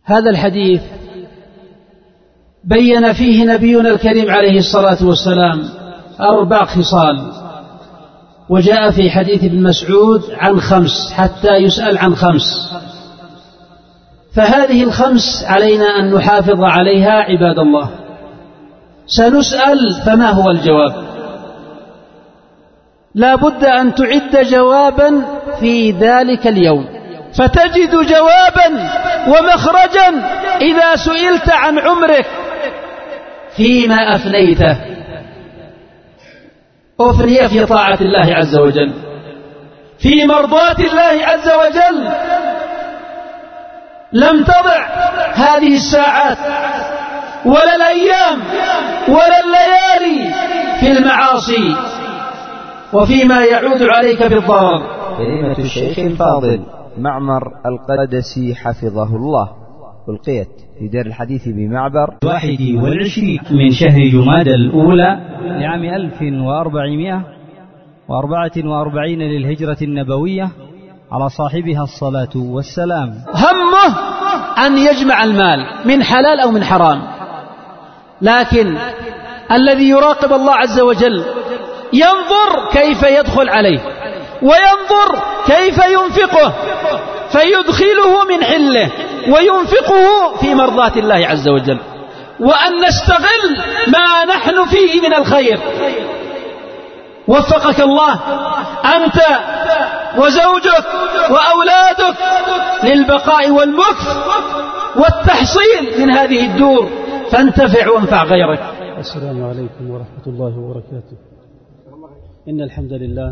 هذا الحديث بين فيه نبينا الكريم عليه الصلاة والسلام 4 خصال، وجاء في حديث ابن مسعود عن 5 حتى يسأل عن 5. فهذه 5 علينا أن نحافظ عليها عباد الله. سنسأل فما هو الجواب؟ لا بد أن تعد جوابا في ذلك اليوم، فتجد جوابا ومخرجا إذا سئلت عن عمرك فيما أفنيته. أفني في طاعة الله عز وجل، في مرضاة الله عز وجل، لم تضع هذه الساعات ولا الأيام ولا الليالي في المعاصي وفيما يعود عليك بالضرر. كلمة الشيخ الفاضل معمر القدسي حفظه الله ألقيت في دار الحديث بمعبر 21 من شهر جمادى الأولى لعام 1444 للهجرة النبوية، على صاحبها الصلاة والسلام. همه أن يجمع المال من حلال أو من حرام، لكن الذي يراقب الله عز وجل ينظر كيف يدخل عليه وينظر كيف ينفقه، فيدخله من حله وينفقه في مرضاة الله عز وجل، وأن نستغل ما نحن فيه من الخير. وفقك الله أنت وزوجك وأولادك للبقاء والمكث والتحصيل من هذه الدور، فانتفع وانفع غيرك. السلام عليكم ورحمة الله وبركاته. إن الحمد لله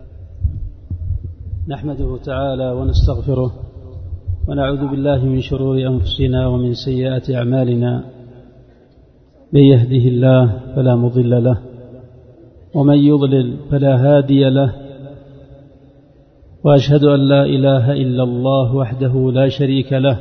نحمده تعالى ونستغفره ونعوذ بالله من شرور أنفسنا ومن سيئات أعمالنا. من يهده الله فلا مضل له ومن يضلل فلا هادي له، وأشهد أن لا إله إلا الله وحده لا شريك له،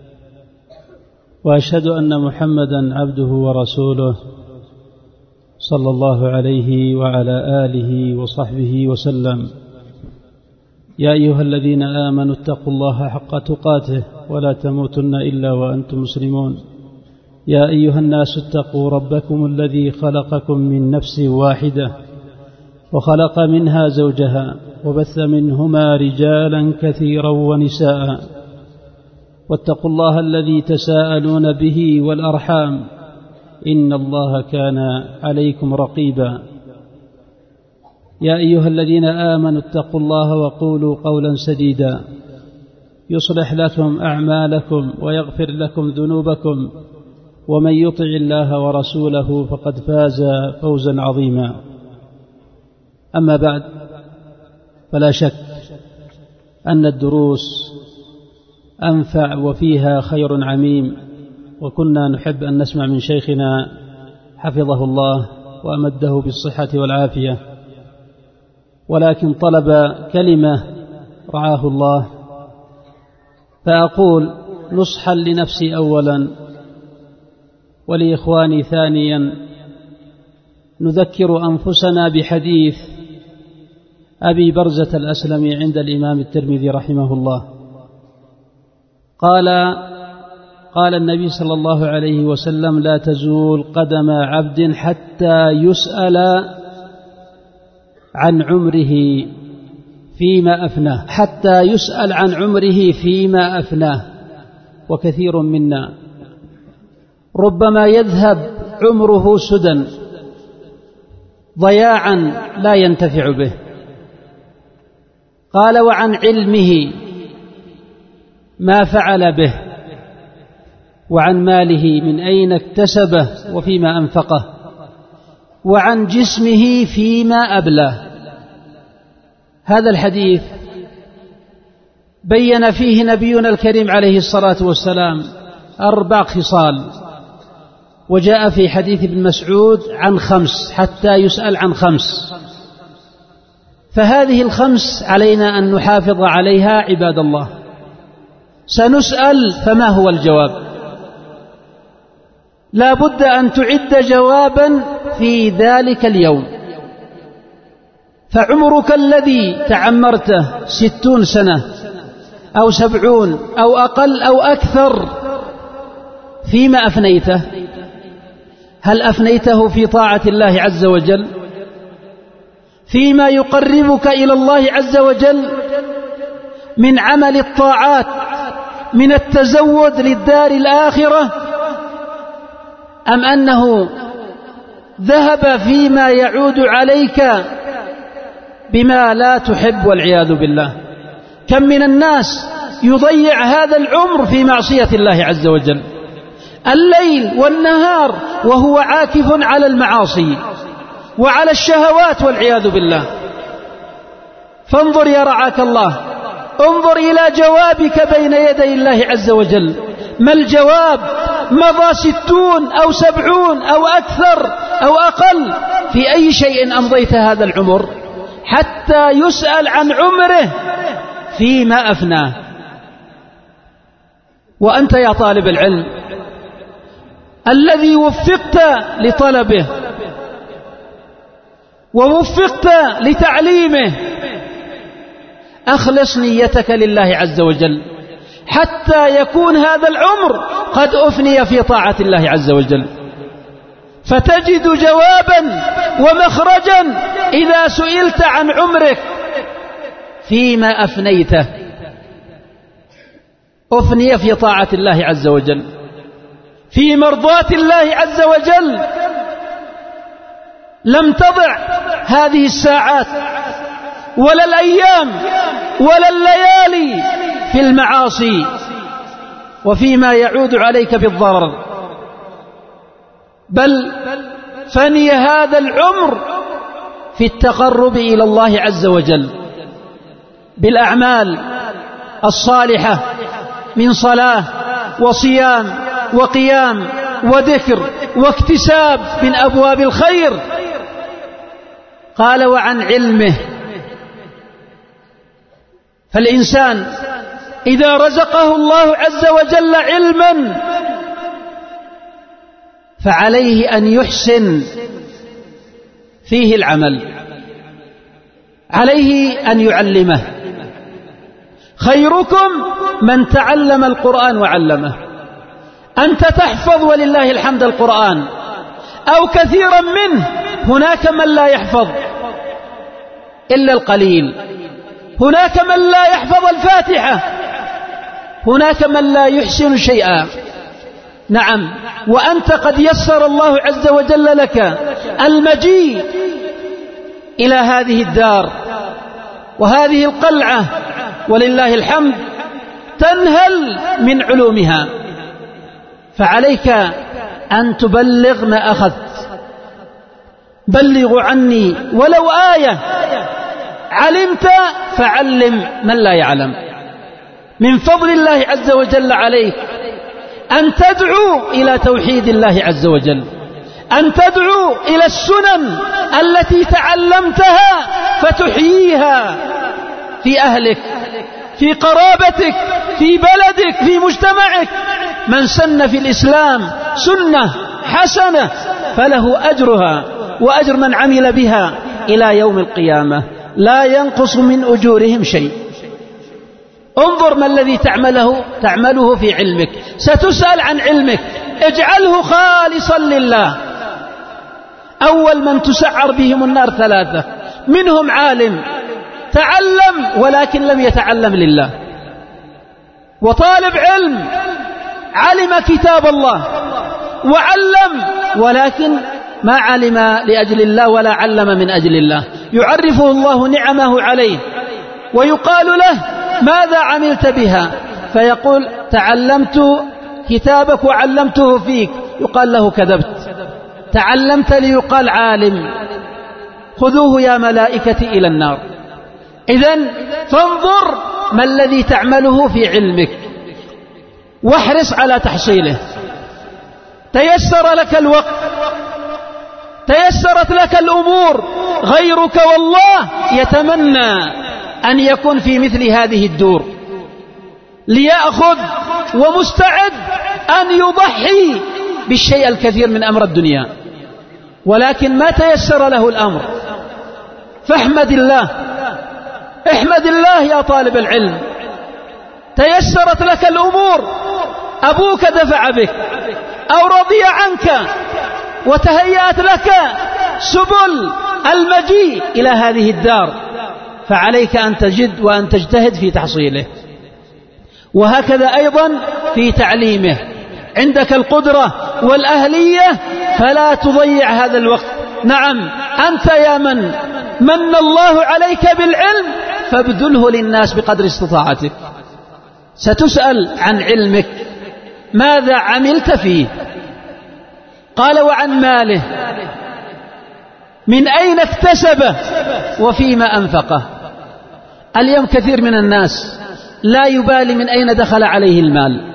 وأشهد أن محمدا عبده ورسوله صلى الله عليه وعلى آله وصحبه وسلم. يا أيها الذين آمنوا اتقوا الله حق تقاته ولا تموتن إلا وأنتم مسلمون. يا أيها الناس اتقوا ربكم الذي خلقكم من نفس واحدة وخلق منها زوجها وبث منهما رجالا كثيرا ونساء، واتقوا الله الذي تساءلون به والأرحام إن الله كان عليكم رقيبا. يا أيها الذين آمنوا اتقوا الله وقولوا قولا سديدا يصلح لكم أعمالكم ويغفر لكم ذنوبكم، ومن يطع الله ورسوله فقد فاز فوزا عظيما. أما بعد، فلا شك أن الدروس أنفع وفيها خير عميم، وكنا نحب أن نسمع من شيخنا حفظه الله وأمده بالصحة والعافية، ولكن طلب كلمة رعاه الله، فأقول نصحا لنفسي أولا ولإخواني ثانيا، نذكر أنفسنا بحديث أبي برزة الأسلمي عند الإمام الترمذي رحمه الله. قال النبي صلى الله عليه وسلم: لا تزول قدم عبد حتى يسأل عن عمره فيما أفناه، حتى يسأل عن عمره فيما أفناه. وكثير منا ربما يذهب عمره سدى ضياعا لا ينتفع به. قال: وعن علمه ما فعل به، وعن ماله من أين اكتسبه وفيما أنفقه، وعن جسمه فيما أبلاه. هذا الحديث بين فيه نبينا الكريم عليه الصلاة والسلام 4 خصال، وجاء في حديث ابن مسعود عن 5 حتى يسأل عن 5. فهذه 5 علينا أن نحافظ عليها عباد الله. سنسأل فما هو الجواب؟ لا بد أن تعد جوابا في ذلك اليوم. فعمرك الذي تعمرته 60 سنة أو 70 أو أقل أو أكثر، فيما أفنيته؟ هل أفنيته في طاعة الله عز وجل، فيما يقربك إلى الله عز وجل من عمل الطاعات، من التزود للدار الآخرة، أم أنه ذهب فيما يعود عليك بما لا تحب والعياذ بالله؟ كم من الناس يضيع هذا العمر في معصية الله عز وجل الليل والنهار وهو عاكف على المعاصي وعلى الشهوات والعياذ بالله. فانظر يا رعاك الله، انظر إلى جوابك بين يدي الله عز وجل. ما الجواب؟ مضى 60 أو 70 أو أكثر أو أقل، في أي شيء أمضيت هذا العمر؟ حتى يسأل عن عمره فيما أفناه. وأنت يا طالب العلم الذي وفقت لطلبه ووفقت لتعليمه، أخلص نيتك لله عز وجل حتى يكون هذا العمر قد أفني في طاعة الله عز وجل، فتجد جوابا ومخرجا إذا سئلت عن عمرك فيما أفنيته. أفني في طاعة الله عز وجل، في مرضاة الله عز وجل. لم تضع هذه الساعات ولا الأيام ولا الليالي في المعاصي وفيما يعود عليك بالضرر، بل فني هذا العمر في التقرب إلى الله عز وجل بالأعمال الصالحة من صلاة وصيام وقيام وذكر واكتساب من أبواب الخير. قال وعن علمه، فالإنسان إذا رزقه الله عز وجل علما فعليه أن يحسن فيه العمل، عليه أن يعلمه. خيركم من تعلم القرآن وعلمه. أنت تحفظ ولله الحمد القرآن أو كثيرا منه، هناك من لا يحفظ إلا القليل، هناك من لا يحفظ الفاتحة، هناك من لا يحسن شيئا. نعم، وأنت قد يسر الله عز وجل لك المجيء إلى هذه الدار وهذه القلعة ولله الحمد تنهل من علومها، فعليك أن تبلغ ما أخذت. بلغوا عني ولو آية، علمت فعلم من لا يعلم. من فضل الله عز وجل عليك أن تدعو إلى توحيد الله عز وجل، أن تدعو إلى السنن التي تعلمتها فتحييها في أهلك، في قرابتك، في بلدك، في مجتمعك. من سن في الإسلام سنة حسنة فله أجرها وأجر من عمل بها إلى يوم القيامة، لا ينقص من أجورهم شيء. انظر ما الذي تعمله في علمك، ستسأل عن علمك، اجعله خالصا لله. أول من تسعر بهم النار 3، منهم عالم تعلم ولكن لم يتعلم لله، وطالب علم علم كتاب الله وعلم ولكن ما علم لأجل الله ولا علم من أجل الله. يعرفه الله نعمه عليه ويقال له ماذا عملت بها؟ فيقول تعلمت كتابك وعلمته فيك. يقال له كذبت، تعلمت ليقال عالم، خذوه يا ملائكتي إلى النار. إذن فانظر ما الذي تعمله في علمك واحرص على تحصيله. تيسر لك الوقت، تيسرت لك الأمور، غيرك والله يتمنى أن يكون في مثل هذه الدور ليأخذ ومستعد أن يضحي بالشيء الكثير من أمر الدنيا، ولكن ما تيسر له الأمر. فاحمد الله، احمد الله يا طالب العلم، تيسرت لك الأمور، أبوك دفع بك، أو رضي عنك وتهيأت لك سبل المجيء إلى هذه الدار، فعليك أن تجد وأن تجتهد في تحصيله. وهكذا أيضا في تعليمه، عندك القدرة والأهلية فلا تضيع هذا الوقت. نعم، أنت يا من من الله عليك بالعلم فابذله للناس بقدر استطاعتك. ستسأل عن علمك، ماذا عملت فيه؟ قال وعن ماله، من أين اكتسبه وفيما أنفقه. اليوم كثير من الناس لا يبالي من أين دخل عليه المال،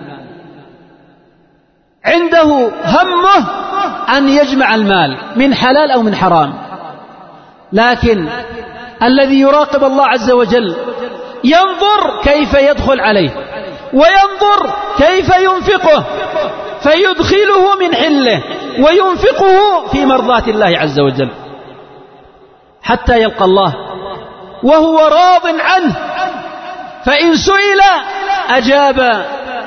عنده همه أن يجمع المال من حلال أو من حرام. لكن الذي يراقب الله عز وجل ينظر كيف يدخل عليه، وينظر كيف ينفقه، فيدخله من حله وينفقه في مرضاة الله عز وجل حتى يلقى الله وهو راض عنه. فإن سئل أجاب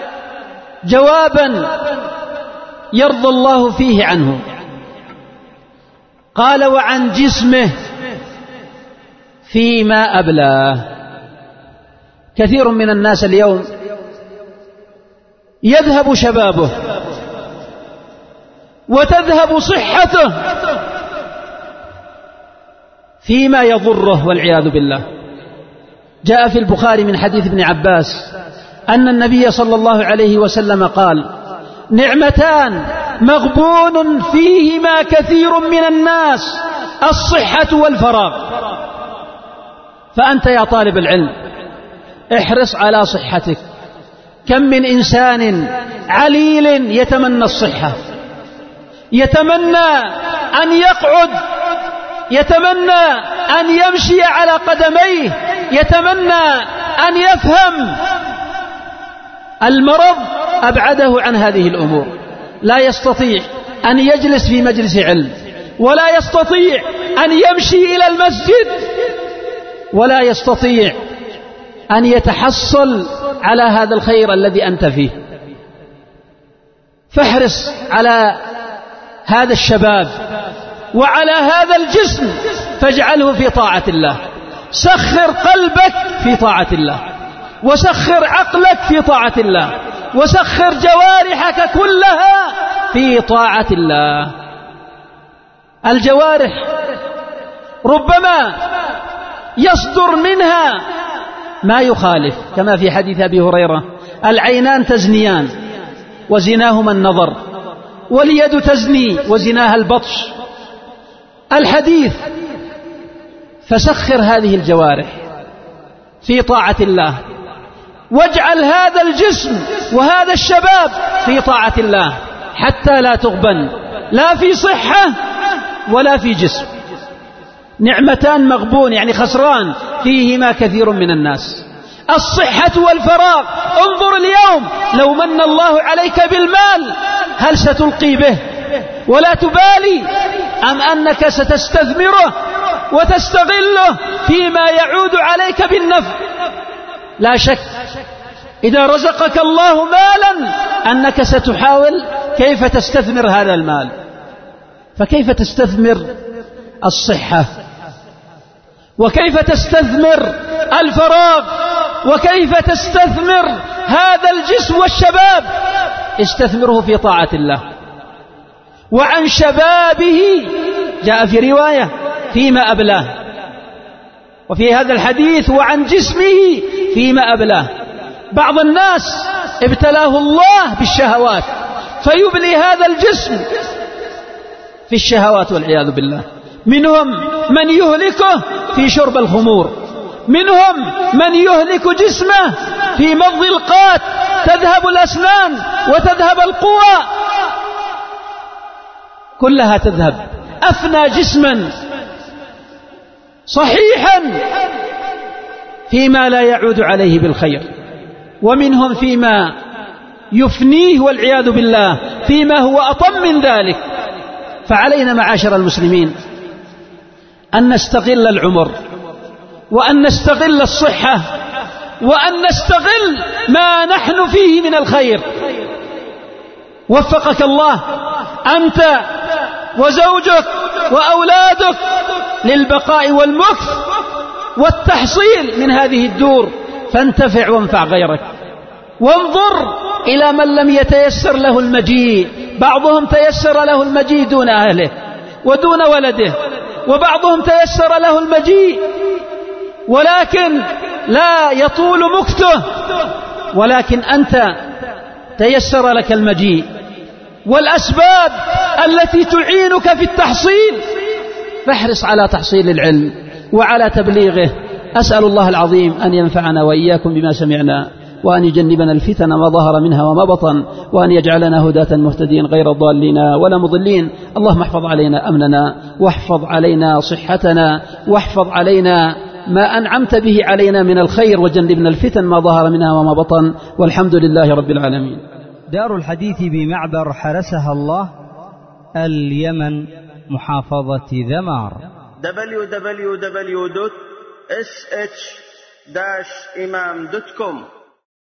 جوابا يرضى الله فيه عنه. قال وعن جسمه فيما أبلاه. كثير من الناس اليوم يذهب شبابه وتذهب صحته فيما يضره والعياذ بالله. جاء في البخاري من حديث ابن عباس أن النبي صلى الله عليه وسلم قال: نعمتان مغبون فيهما كثير من الناس، الصحة والفراغ. فأنت يا طالب العلم احرص على صحتك. كم من إنسان عليل يتمنى الصحة، يتمنى أن يقعد، يتمنى أن يمشي على قدميه، يتمنى أن يفهم. المرض أبعده عن هذه الأمور، لا يستطيع أن يجلس في مجلس علم، ولا يستطيع أن يمشي إلى المسجد، ولا يستطيع أن يتحصل على هذا الخير الذي أنت فيه. فاحرص على هذا الشباب وعلى هذا الجسم، فاجعله في طاعة الله. سخر قلبك في طاعة الله، وسخر عقلك في طاعة الله، وسخر جوارحك كلها في طاعة الله. الجوارح ربما يصدر منها ما يخالف، كما في حديث أبي هريرة: العينان تزنيان وزناهما النظر، واليد تزني وزناها البطش. الحديث. فسخر هذه الجوارح في طاعة الله، واجعل هذا الجسم وهذا الشباب في طاعة الله حتى لا تغبن لا في صحة ولا في جسم. نعمتان مغبون يعني خسران فيهما كثير من الناس، الصحة والفراغ. انظر اليوم لو من الله عليك بالمال هل ستلقي به ولا تبالي، أم أنك ستستثمره وتستغله فيما يعود عليك بالنفع؟ لا شك إذا رزقك الله مالا أنك ستحاول كيف تستثمر هذا المال. فكيف تستثمر الصحة، وكيف تستثمر الفراغ، وكيف تستثمر هذا الجسم والشباب؟ استثمره في طاعة الله. وعن شبابه جاء في رواية فيما أبلاه، وفي هذا الحديث وعن جسمه فيما أبلاه. بعض الناس ابتلاه الله بالشهوات فيبلي هذا الجسم في الشهوات والعياذ بالله. منهم من يهلكه في شرب الخمور، منهم من يهلك جسمه في مضغ القات، تذهب الأسنان وتذهب القوى، كلها تذهب. أفنى جسما صحيحا فيما لا يعود عليه بالخير، ومنهم فيما يفنيه والعياذ بالله فيما هو أطم من ذلك. فعلينا معاشر المسلمين أن نستغل العمر، وأن نستغل الصحة، وأن نستغل ما نحن فيه من الخير. وفقك الله أنت وزوجك وأولادك للبقاء والمكث والتحصيل من هذه الدور، فانتفع وانفع غيرك. وانظر إلى من لم يتيسر له المجيء، بعضهم تيسر له المجيء دون أهله ودون ولده، وبعضهم تيسر له المجيء ولكن لا يطول مكثه، ولكن أنت تيسر لك المجيء والأسباب التي تعينك في التحصيل، فاحرص على تحصيل العلم وعلى تبليغه. أسأل الله العظيم أن ينفعنا وإياكم بما سمعنا، وأن يجنبنا الفتن ما ظهر منها وما بطن، وأن يجعلنا هداة مهتدين غير ضالين ولا مضلين. اللهم احفظ علينا أمننا، واحفظ علينا صحتنا، واحفظ علينا ما أنعمت به علينا من الخير، وجنبنا الفتن ما ظهر منها وما بطن، والحمد لله رب العالمين. دار الحديث بمعبر حرسها الله، اليمن، محافظة ذمار. www.sh-imam.com